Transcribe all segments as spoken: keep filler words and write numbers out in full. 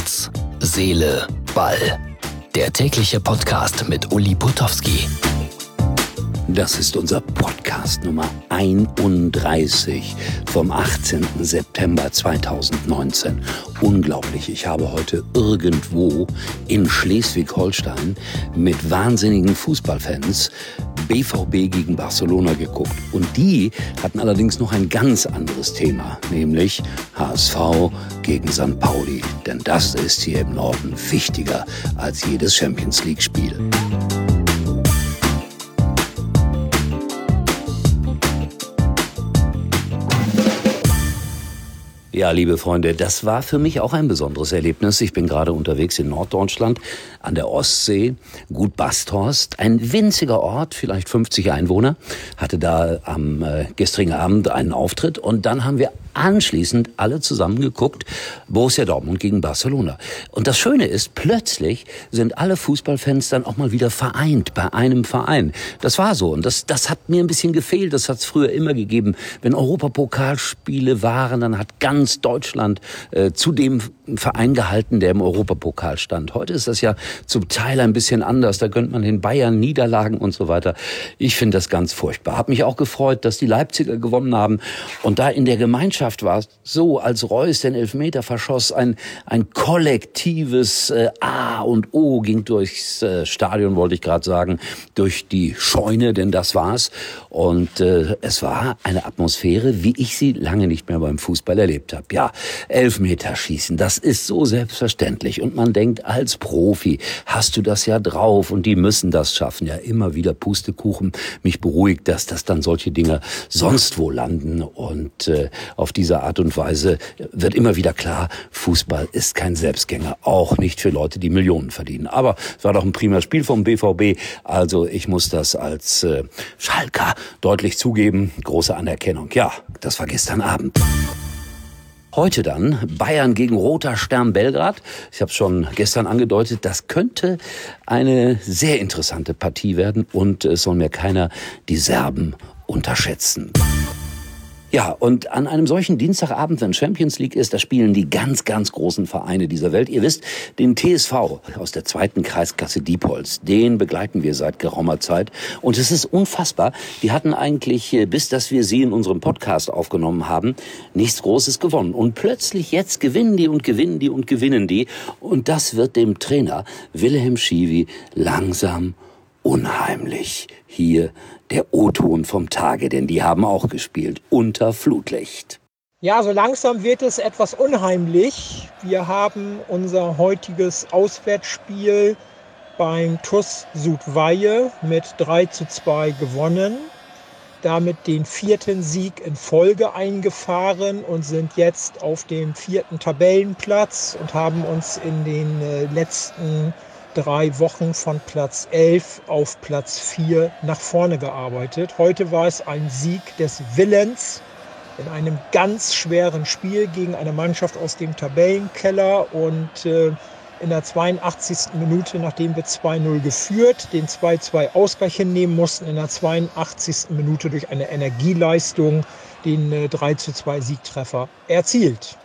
Herz, Seele, Ball. Der tägliche Podcast mit Uli Putowski. Das ist unser Podcast Nummer einunddreißig vom achtzehnten September zweitausendneunzehn. Unglaublich, ich habe heute irgendwo in Schleswig-Holstein mit wahnsinnigen Fußballfans B V B gegen Barcelona geguckt. Und die hatten allerdings noch ein ganz anderes Thema, nämlich H S V gegen Sankt Pauli. Denn das ist hier im Norden wichtiger als jedes Champions-League-Spiel. Ja, liebe Freunde, das war für mich auch ein besonderes Erlebnis. Ich bin gerade unterwegs in Norddeutschland an der Ostsee, Gut Basthorst, ein winziger Ort, vielleicht fünfzig Einwohner, hatte da am äh, gestrigen Abend einen Auftritt und dann haben wir anschließend alle zusammen geguckt, Borussia Dortmund gegen Barcelona. Und das Schöne ist, plötzlich sind alle Fußballfans dann auch mal wieder vereint bei einem Verein. Das war so und das, das hat mir ein bisschen gefehlt, das hat es früher immer gegeben. Wenn Europapokalspiele waren, dann hat ganz Deutschland äh, zu dem Verein gehalten, der im Europapokal stand. Heute ist das ja zum Teil ein bisschen anders. Da gönnt man den Bayern Niederlagen und so weiter. Ich finde das ganz furchtbar. Hab mich auch gefreut, dass die Leipziger gewonnen haben. Und da in der Gemeinschaft war es so, als Reus den Elfmeter verschoss, ein, ein kollektives äh, A und O ging durchs äh, Stadion, wollte ich gerade sagen, durch die Scheune, denn das war's. Und äh, es war eine Atmosphäre, wie ich sie lange nicht mehr beim Fußball erlebt habe. Ja, Elfmeterschießen, das ist so selbstverständlich. Und man denkt, als Profi hast du das ja drauf und die müssen das schaffen. Ja, immer wieder Pustekuchen. Mich beruhigt, dass das dann solche Dinge sonst wo landen. Und äh, auf diese Art und Weise wird immer wieder klar, Fußball ist kein Selbstgänger. Auch nicht für Leute, die Millionen verdienen. Aber es war doch ein prima Spiel vom B V B. Also ich muss das als äh, Schalker deutlich zugeben. Große Anerkennung. Ja, das war gestern Abend. Heute dann Bayern gegen Roter Stern Belgrad. Ich habe es schon gestern angedeutet, das könnte eine sehr interessante Partie werden und es soll mir keiner die Serben unterschätzen. Ja, und an einem solchen Dienstagabend, wenn Champions League ist, da spielen die ganz, ganz großen Vereine dieser Welt. Ihr wisst, den T S V aus der zweiten Kreisklasse Diepholz, den begleiten wir seit geraumer Zeit. Und es ist unfassbar, die hatten eigentlich, bis dass wir sie in unserem Podcast aufgenommen haben, nichts Großes gewonnen. Und plötzlich jetzt gewinnen die und gewinnen die und gewinnen die. Und das wird dem Trainer Wilhelm Schiwi langsam unheimlich. Hier der O-Ton vom Tage, denn die haben auch gespielt unter Flutlicht. Ja, so langsam wird es etwas unheimlich. Wir haben unser heutiges Auswärtsspiel beim T U S Südweihe mit drei zu zwei gewonnen. Damit den vierten Sieg in Folge eingefahren und sind jetzt auf dem vierten Tabellenplatz und haben uns in den letzten drei Wochen von Platz elf auf Platz vier nach vorne gearbeitet. Heute war es ein Sieg des Willens in einem ganz schweren Spiel gegen eine Mannschaft aus dem Tabellenkeller und äh, in der zweiundachtzigsten Minute, nachdem wir zwei null geführt, den zwei zwei Ausgleich hinnehmen mussten, in der zweiundachtzigsten Minute durch eine Energieleistung den äh, drei zu zwei Siegtreffer erzielt.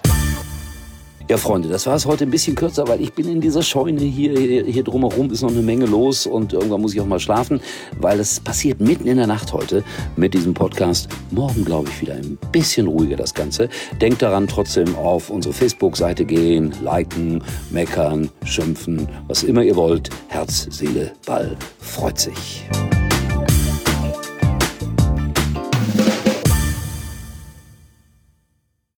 Ja, Freunde, das war es heute ein bisschen kürzer, weil ich bin in dieser Scheune hier, hier, hier drumherum ist noch eine Menge los und irgendwann muss ich auch mal schlafen, weil es passiert mitten in der Nacht heute mit diesem Podcast. Morgen, glaube ich, wieder ein bisschen ruhiger das Ganze. Denkt daran, trotzdem auf unsere Facebook-Seite gehen, liken, meckern, schimpfen, was immer ihr wollt. Herz, Seele, Ball, freut sich.